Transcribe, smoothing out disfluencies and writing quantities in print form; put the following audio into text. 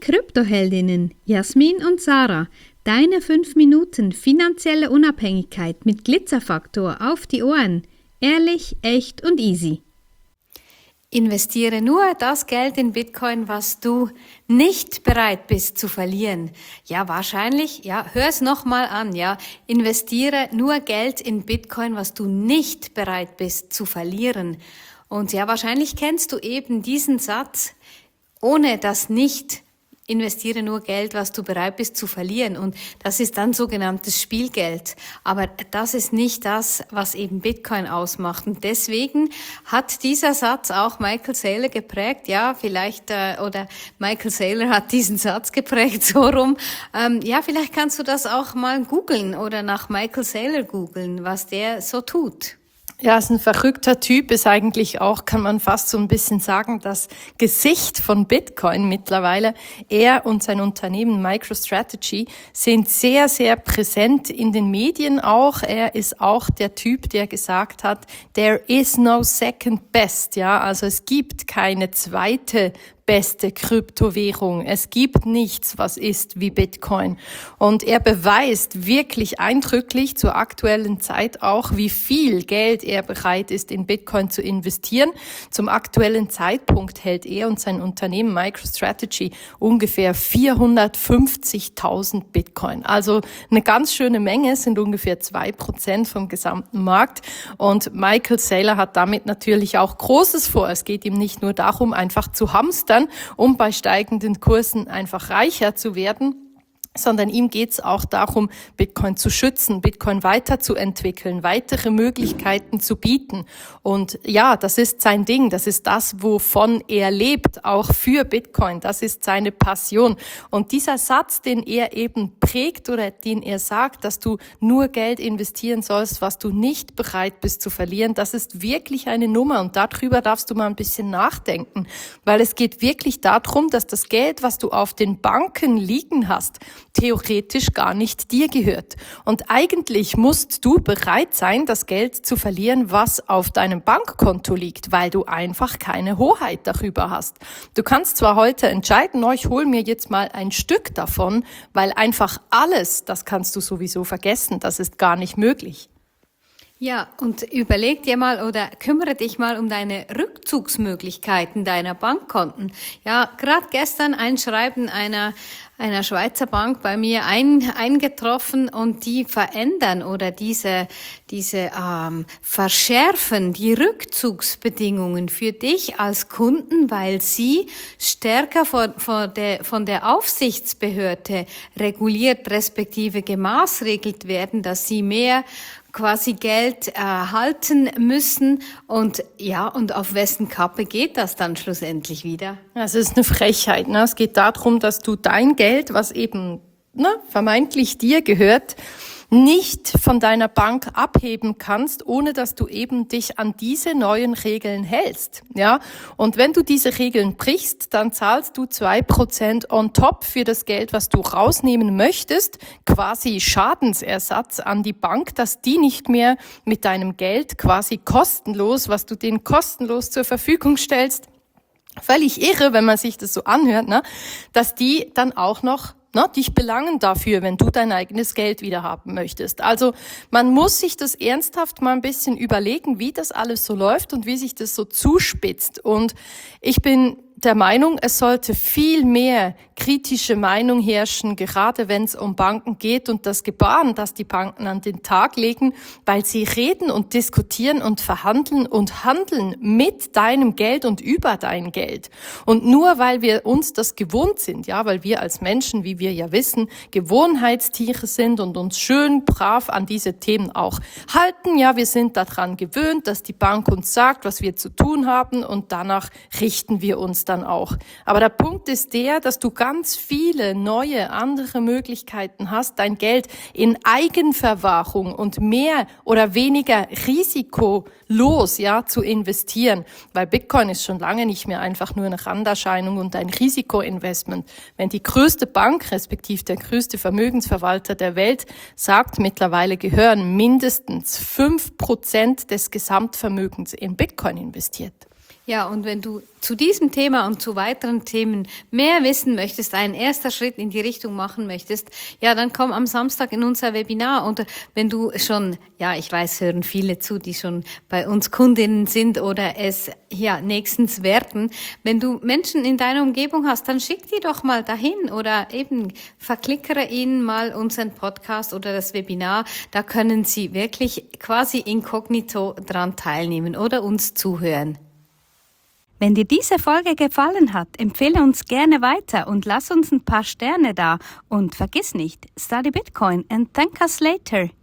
Kryptoheldinnen Jasmin und Sarah, deine 5 Minuten finanzielle Unabhängigkeit mit Glitzerfaktor auf die Ohren. Ehrlich, echt und easy. Investiere nur das Geld in Bitcoin, was du nicht bereit bist zu verlieren. Ja, wahrscheinlich, ja, hör es nochmal an, ja. Investiere nur Geld in Bitcoin, was du nicht bereit bist zu verlieren. Und ja, wahrscheinlich kennst du eben diesen Satz, ohne das nicht. Investiere nur Geld, was du bereit bist zu verlieren. Und das ist dann sogenanntes Spielgeld. Aber das ist nicht das, was eben Bitcoin ausmacht. Und deswegen hat dieser Satz auch Michael Saylor geprägt. Ja, vielleicht, oder Michael Saylor hat diesen Satz geprägt, so rum. Ja, vielleicht kannst du das auch mal googeln oder nach Michael Saylor googeln, was der so tut. Ja, ist ein verrückter Typ, ist eigentlich auch, kann man fast so ein bisschen sagen, das Gesicht von Bitcoin mittlerweile. Er und sein Unternehmen MicroStrategy sind sehr, sehr präsent in den Medien auch. Er ist auch der Typ, der gesagt hat, there is no second best, ja, also es gibt keine zweite beste Kryptowährung. Es gibt nichts, was ist wie Bitcoin. Und er beweist wirklich eindrücklich zur aktuellen Zeit auch, wie viel Geld er bereit ist, in Bitcoin zu investieren. Zum aktuellen Zeitpunkt hält er und sein Unternehmen MicroStrategy ungefähr 450.000 Bitcoin. Also eine ganz schöne Menge, sind ungefähr 2% vom gesamten Markt. Und Michael Saylor hat damit natürlich auch Großes vor. Es geht ihm nicht nur darum, einfach zu hamstern, um bei steigenden Kursen einfach reicher zu werden, sondern ihm geht's auch darum, Bitcoin zu schützen, Bitcoin weiterzuentwickeln, weitere Möglichkeiten zu bieten. Und ja, das ist sein Ding, das ist das, wovon er lebt, auch für Bitcoin, das ist seine Passion. Und dieser Satz, den er eben prägt oder den er sagt, dass du nur Geld investieren sollst, was du nicht bereit bist zu verlieren, das ist wirklich eine Nummer und darüber darfst du mal ein bisschen nachdenken, weil es geht wirklich darum, dass das Geld, was du auf den Banken liegen hast, theoretisch gar nicht dir gehört. Und eigentlich musst du bereit sein, das Geld zu verlieren, was auf deinem Bankkonto liegt, weil du einfach keine Hoheit darüber hast. Du kannst zwar heute entscheiden, ich hole mir jetzt mal ein Stück davon, weil einfach alles, das kannst du sowieso vergessen, das ist gar nicht möglich. Ja, und überleg dir mal oder kümmere dich mal um deine Rückzugsmöglichkeiten deiner Bankkonten. Ja, gerade gestern ein Schreiben einer Schweizer Bank bei mir eingetroffen und die verändern oder diese verschärfen die Rückzugsbedingungen für dich als Kunden, weil sie stärker von der Aufsichtsbehörde reguliert respektive gemaßregelt werden, dass sie mehr quasi Geld halten müssen und ja, und auf wessen Kappe geht das dann schlussendlich wieder? Es ist eine Frechheit, ne? Es geht darum, dass du dein Geld, was eben vermeintlich dir gehört, nicht von deiner Bank abheben kannst, ohne dass du eben dich an diese neuen Regeln hältst, ja. Und wenn du diese Regeln brichst, dann zahlst du 2% on top für das Geld, was du rausnehmen möchtest, quasi Schadensersatz an die Bank, dass die nicht mehr mit deinem Geld quasi kostenlos, was du denen kostenlos zur Verfügung stellst, völlig irre, wenn man sich das so anhört, ne, dass die dann auch noch dich belangen dafür, wenn du dein eigenes Geld wieder haben möchtest. Also man muss sich das ernsthaft mal ein bisschen überlegen, wie das alles so läuft und wie sich das so zuspitzt. Und ich bin der Meinung, es sollte viel mehr kritische Meinung herrschen, gerade wenn es um Banken geht und das Gebaren, das die Banken an den Tag legen, weil sie reden und diskutieren und verhandeln und handeln mit deinem Geld und über dein Geld. Und nur weil wir uns das gewohnt sind, ja, weil wir als Menschen, wie wir ja wissen, Gewohnheitstiere sind und uns schön brav an diese Themen auch halten, ja, wir sind daran gewöhnt, dass die Bank uns sagt, was wir zu tun haben und danach richten wir uns dann auch. Aber der Punkt ist der, dass du ganz viele neue, andere Möglichkeiten hast, dein Geld in Eigenverwahrung und mehr oder weniger risikolos, ja, zu investieren. Weil Bitcoin ist schon lange nicht mehr einfach nur eine Randerscheinung und ein Risikoinvestment. Wenn die größte Bank, respektive der größte Vermögensverwalter der Welt, sagt, mittlerweile gehören mindestens 5% des Gesamtvermögens in Bitcoin investiert. Ja, und wenn du zu diesem Thema und zu weiteren Themen mehr wissen möchtest, einen ersten Schritt in die Richtung machen möchtest, ja, dann komm am Samstag in unser Webinar. Und wenn du schon, ja, ich weiß, hören viele zu, die schon bei uns Kundinnen sind oder es ja nächstens werden. Wenn du Menschen in deiner Umgebung hast, dann schick die doch mal dahin oder eben verklickere ihnen mal unseren Podcast oder das Webinar. Da können sie wirklich quasi inkognito dran teilnehmen oder uns zuhören. Wenn dir diese Folge gefallen hat, empfehle uns gerne weiter und lass uns ein paar Sterne da. Und vergiss nicht, study Bitcoin and thank us later.